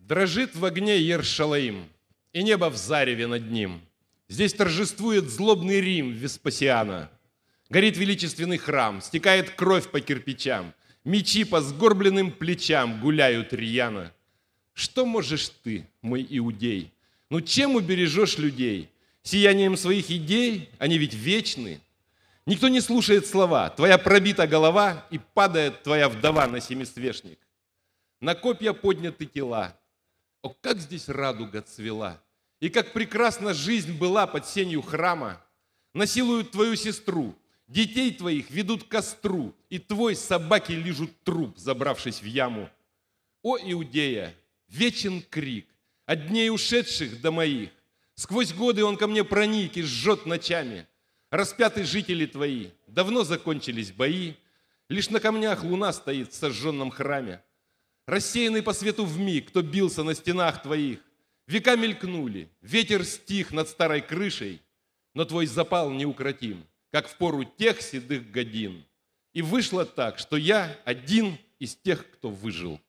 Дрожит в огне Иершалаим, и небо в зареве над ним. Здесь торжествует злобный Рим Веспасиана. Горит величественный храм, стекает кровь по кирпичам, мечи по сгорбленным плечам гуляют рьяно. Что можешь ты, мой иудей? Ну чем убережешь людей? Сиянием своих идей? Они ведь вечны. Никто не слушает слова, твоя пробита голова, и падает твоя вдова на семисвешник. На копья подняты тела. О, как здесь радуга цвела! И как прекрасна жизнь была под сенью храма! Насилуют твою сестру, детей твоих ведут к костру, и твой собаки лижут труп, забравшись в яму. О, Иудея, вечен крик от дней ушедших до моих. Сквозь годы он ко мне проник и жжет ночами. Распяты жители твои, давно закончились бои, лишь на камнях луна стоит в сожженном храме. Рассеянный по свету вмиг, кто бился на стенах твоих. Века мелькнули, ветер стих над старой крышей, но твой запал неукротим, как в пору тех седых годин. И вышло так, что я один из тех, кто выжил.